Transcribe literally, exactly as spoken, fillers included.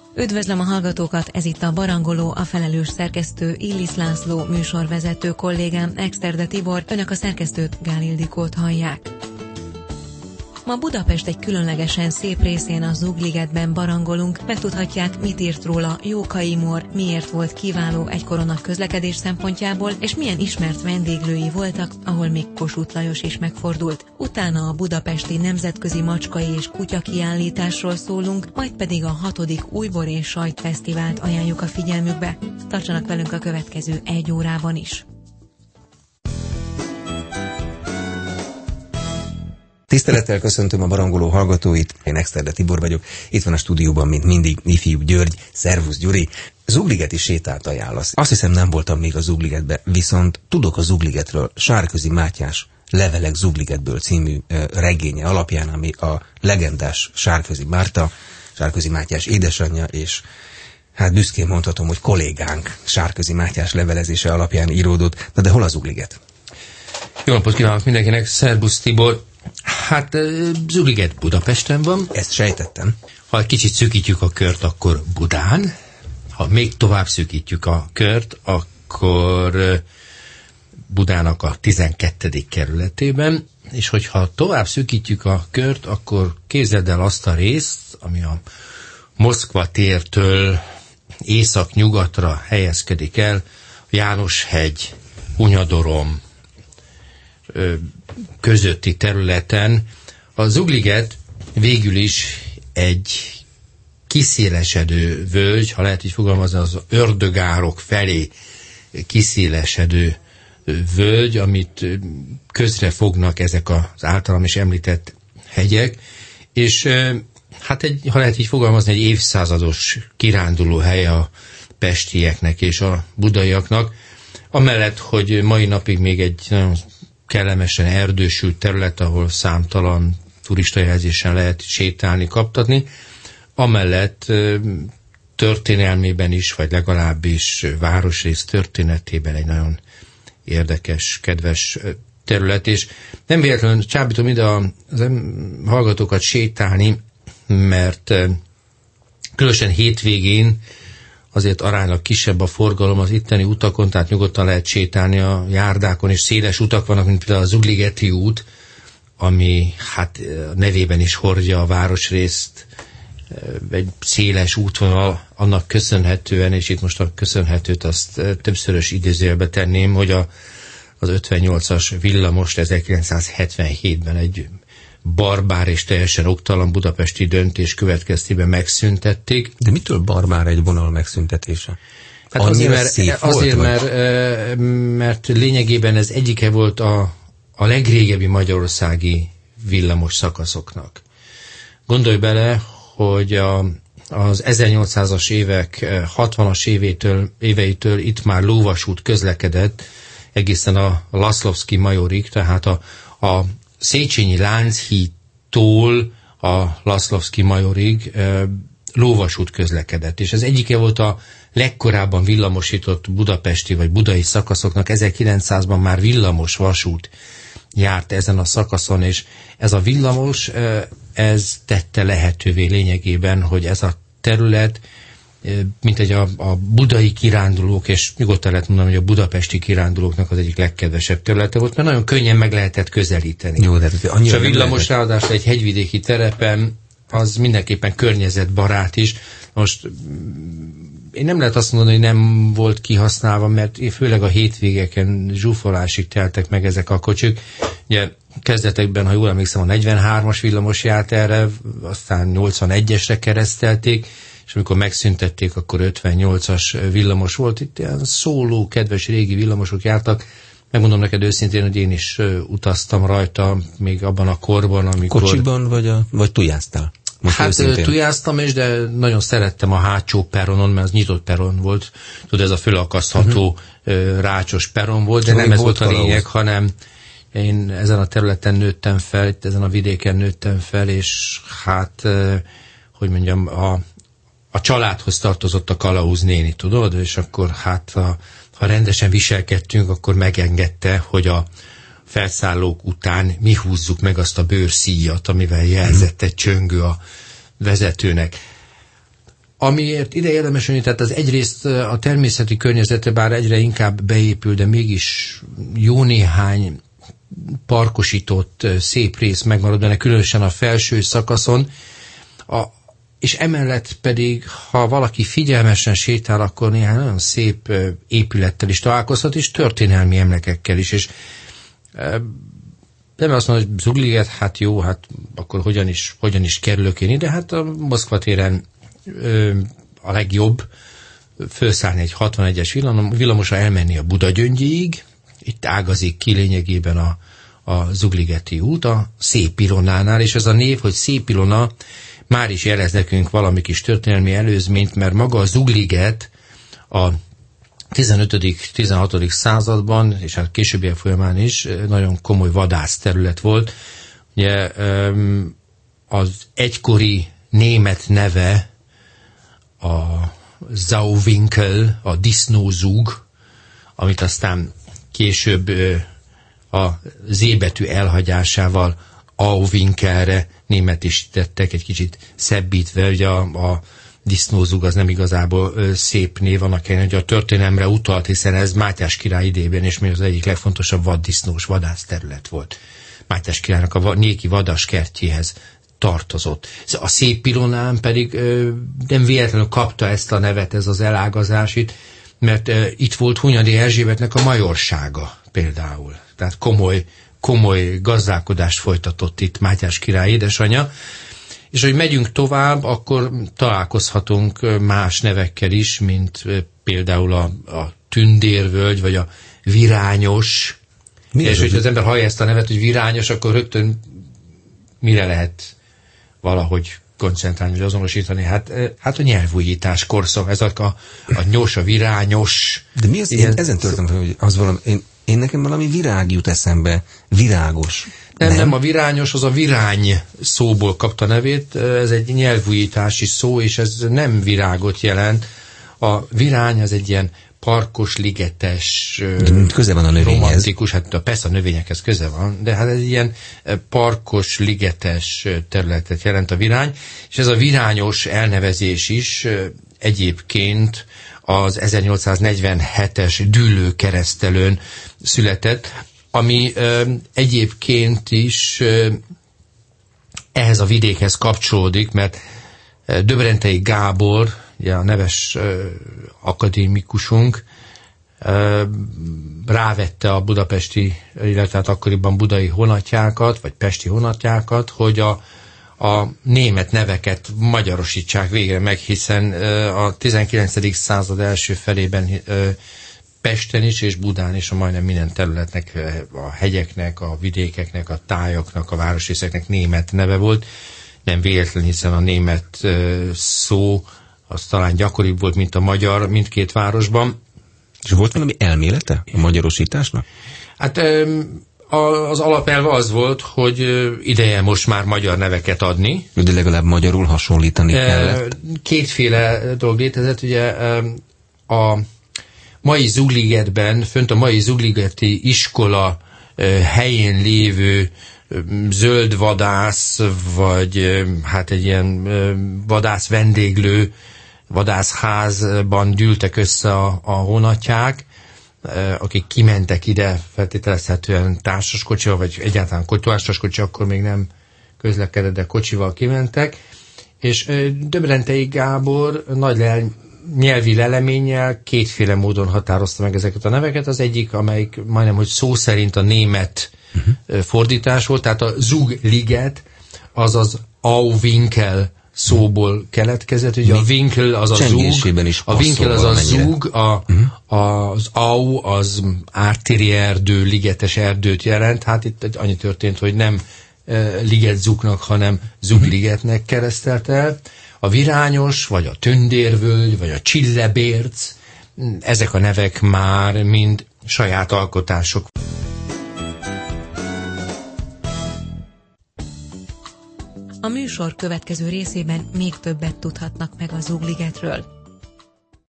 Üdvözlöm a hallgatókat, ez itt a Barangoló, a felelős szerkesztő Illis László, műsorvezető kollégám Exterde Tibor, önök a szerkesztőt, Gál Ildikót hallják. Ma Budapest egy különlegesen szép részén, a Zugligetben barangolunk, megtudhatják, mit írt róla Jókai Mór, miért volt kiváló egykoron a közlekedés szempontjából, és milyen ismert vendéglői voltak, ahol még Kossuth Lajos is megfordult. Utána a budapesti nemzetközi macskai és kutya kiállításról szólunk, majd pedig a hatodik Újbor és Sajtfesztivált ajánljuk a figyelmükbe. Tartsanak velünk a következő egy órában is. Tisztelettel köszöntöm a barangoló hallgatóit, én Exterde Tibor vagyok, itt van a stúdióban, mint mindig, ifjú György, szervusz Gyuri. Zugligeti sétát ajánlasz. Azt hiszem, nem voltam még a Zugligetbe, viszont tudok a Zugligetről. Sárközi Mátyás Levelek Zugligetből című uh, regénye alapján, ami a legendás Sárközi Márta, Sárközi Mátyás édesanyja, és hát büszkén mondhatom, hogy kollégánk Sárközi Mátyás levelezése alapján íródott. Na de hol a Zugliget? Jó napot kívánok mindenkinek, szervusz Tibor! Hát Zugliget Budapesten van. Ezt sejtettem. Ha egy kicsit szűkítjük a kört, akkor Budán. Ha még tovább szűkítjük a kört, akkor Budának a tizenkettedik kerületében. És hogyha tovább szűkítjük a kört, akkor képzeld el azt a részt, ami a Moszkva tértől észak-nyugatra helyezkedik el, a Jánoshegy, Hunyadorom közötti területen. A Zugliget végül is egy kiszélesedő völgy, ha lehet így fogalmazni, az ördögárok felé kiszélesedő völgy, amit közre fognak ezek az általam is említett hegyek, és hát egy, ha lehet így fogalmazni, egy évszázados kiránduló hely a pestieknek és a budaiaknak, amellett, hogy mai napig még egy nagyon kellemesen erdősült terület, ahol számtalan turistajelzésen lehet sétálni, kaptatni. Amellett történelmében is, vagy legalábbis városrész történetében egy nagyon érdekes, kedves terület, és nem véletlenül csábítom ide a hallgatókat sétálni, mert különösen hétvégén azért aránylag kisebb a forgalom az itteni utakon, tehát nyugodtan lehet sétálni a járdákon, és széles utak vannak, mint például a Zugligeti út, ami hát nevében is hordja a városrészt, egy széles útvonal, annak köszönhetően, és itt most a köszönhetőt azt többszörös idézőjelbe tenném, hogy a, az ötvennyolcas villamost ezerkilencszázhetvenhétben egy barbár és teljesen oktalan budapesti döntés következtében megszüntették. De mitől barbár egy vonal megszüntetése? Hát azért, mert, azért mert, mert lényegében ez egyike volt a, a legrégebbi magyarországi villamos szakaszoknak. Gondolj bele, hogy a, az ezernyolcszázas évek hatvanas évétől, éveitől itt már lóvasút közlekedett egészen a Laszlovszky majorig, tehát a, a Széchenyi Lánchídtól a Laszlovszky majorig e, lóvasút közlekedett, és ez egyike volt a legkorábban villamosított budapesti vagy budai szakaszoknak. ezerkilencszázban már villamos vasút járt ezen a szakaszon, és ez a villamos, e, ez tette lehetővé lényegében, hogy ez a terület, mint egy a, a budai kirándulók, és nyugodtan lehet mondani, hogy a budapesti kirándulóknak az egyik legkedvesebb területe volt, mert nagyon könnyen meg lehetett közelíteni. Jó, de és a villamos ráadásul egy hegyvidéki terepen, az mindenképpen környezetbarát is. Most én nem lehet azt mondani, hogy nem volt kihasználva, mert főleg a hétvégeken zsúfolásig teltek meg ezek a kocsik. Ugye kezdetekben, ha jól emlékszem, a negyvenhármas villamos járt erre, aztán nyolcvanegyesre keresztelték, és amikor megszüntették, akkor ötvennyolcas villamos volt. Itt ilyen szóló, kedves régi villamosok jártak. Megmondom neked őszintén, hogy én is utaztam rajta még abban a korban, amikor... Kocsiban vagy, a, vagy tujáztál? Most hát őszintén. Tujáztam is, de nagyon szerettem a hátsó peronon, mert az nyitott peron volt. Tudod, ez a fölakasztható uh-huh. rácsos peron volt, de nem ez volt a lényeg, hanem én ezen a területen nőttem fel, itt ezen a vidéken nőttem fel, és hát, hogy mondjam, a a családhoz tartozott a kalauz néni, tudod? És akkor hát, ha, ha rendesen viselkedtünk, akkor megengedte, hogy a felszállók után mi húzzuk meg azt a bőrszíjat, amivel jelzett egy csöngő a vezetőnek. Amiért ide érdemes jönni, tehát az egyrészt a természeti környezete bár egyre inkább beépül, de mégis jó néhány parkosított szép rész megmarad benne, különösen a felső szakaszon, a, és emellett pedig, ha valaki figyelmesen sétál, akkor néhány nagyon szép épülettel is találkozhat, és történelmi emlékekkel is, és nem azt mondom, hogy Zugliget, hát jó, hát akkor hogyan is, hogyan is kerülök én ide, hát a Moszkva téren a legjobb felszállni egy hatvanegyes villamosra, elmenni a Budagyöngyig, itt ágazik ki lényegében a, a Zugligeti út, a Szép Ilonánál, és ez a név, hogy Szép Ilona, már is jelez nekünk valami kis történelmi előzményt, mert maga a Zugliget a tizenötödik-tizenhatodik században, és hát későbbiek folyamán is nagyon komoly vadászterület volt. Ugye az egykori német neve a Sauwinkel, a disznózug, amit aztán később a Z betű elhagyásával Auwinkelre németisítettek, egy kicsit szebbítve, ugye a, a disznózug az nem igazából ö, szép név, annak ellenére, hogy a történelemre utalt, hiszen ez Mátyás király idejében, és még az egyik legfontosabb vaddisznós vadászterület volt. Mátyás királynak a néki vadaskertjéhez tartozott. A Szép Ilonán pedig ö, nem véletlenül kapta ezt a nevet, ez az elágazás itt, mert ö, itt volt Hunyadi Erzsébetnek a majorsága például. Tehát komoly, komoly gazdálkodást folytatott itt Mátyás király édesanyja, és hogy megyünk tovább, akkor találkozhatunk más nevekkel is, mint például a, a Tündérvölgy, vagy a Virányos. Mi és hogyha az ember hallja ezt a nevet, hogy Virányos, akkor rögtön mire lehet valahogy koncentrálni, vagy azonosítani? Hát, hát a nyelvújítás korszak, ez a, a, a nyos, a virányos. De mi az, ilyen, én ezen törtem, hogy az valami, én, én nekem valami virág jut eszembe, virágos. Nem, nem, nem, a virányos, az a virány szóból kapta nevét, ez egy nyelvújítási szó, és ez nem virágot jelent. A virány az egy ilyen parkos, ligetes, köze van a növényhez. Romantikus, hát persze a növényekhez köze van, de hát ez egy ilyen parkos, ligetes területet jelent a virány, és ez a virányos elnevezés is egyébként az ezernyolcszáznegyvenhetes Düllő-keresztelőn született, ami ö, egyébként is ö, ehhez a vidékhez kapcsolódik, mert Döbrentei Gábor, ugye a neves ö, akadémikusunk, ö, rávette a budapesti, illetve hát akkoriban budai honatjákat, vagy pesti honatjákat, hogy a, a német neveket magyarosítsák végre meg, hiszen ö, a tizenkilencedik század első felében ö, Pesten is és Budán is a majdnem minden területnek, a hegyeknek, a vidékeknek, a tájaknak, a városrészeknek német neve volt. Nem véletlen, hiszen a német szó az talán gyakoribb volt, mint a magyar mindkét városban. És volt valami elmélete a magyarosításnak? Hát az alapelve az volt, hogy ideje most már magyar neveket adni. De legalább magyarul hasonlítani kellett. Kétféle dolog létezett, ugye a mai Zugligetben, fönt a mai Zugligeti iskola helyén lévő zöld vadász, vagy hát egy ilyen vadász vendéglő, vadászházban gyűltek össze a, a honatják, akik kimentek ide feltételezhetően társaskocsival, vagy egyáltalán társaskocsi, akkor még nem közlekedett, de kocsival kimentek, és Döbrentei Gábor nagy lel nyelvi leleménnyel kétféle módon határozta meg ezeket a neveket. Az egyik, amelyik majdnem, hogy szó szerint a német uh-huh. fordítás volt, tehát a Zugliget, az az Auwinkel szóból keletkezett, ugye a Winkel az a zug, a Winkel az a zug, a, uh-huh. az Au az ártéri erdő, ligetes erdőt jelent, hát itt annyi történt, hogy nem uh, ligetzugnak, hanem Zugligetnek keresztelt el. A Virányos, vagy a Tündérvölgy, vagy a Csillebérc, ezek a nevek már mind saját alkotások. A műsor következő részében még többet tudhatnak meg a Zugligetről.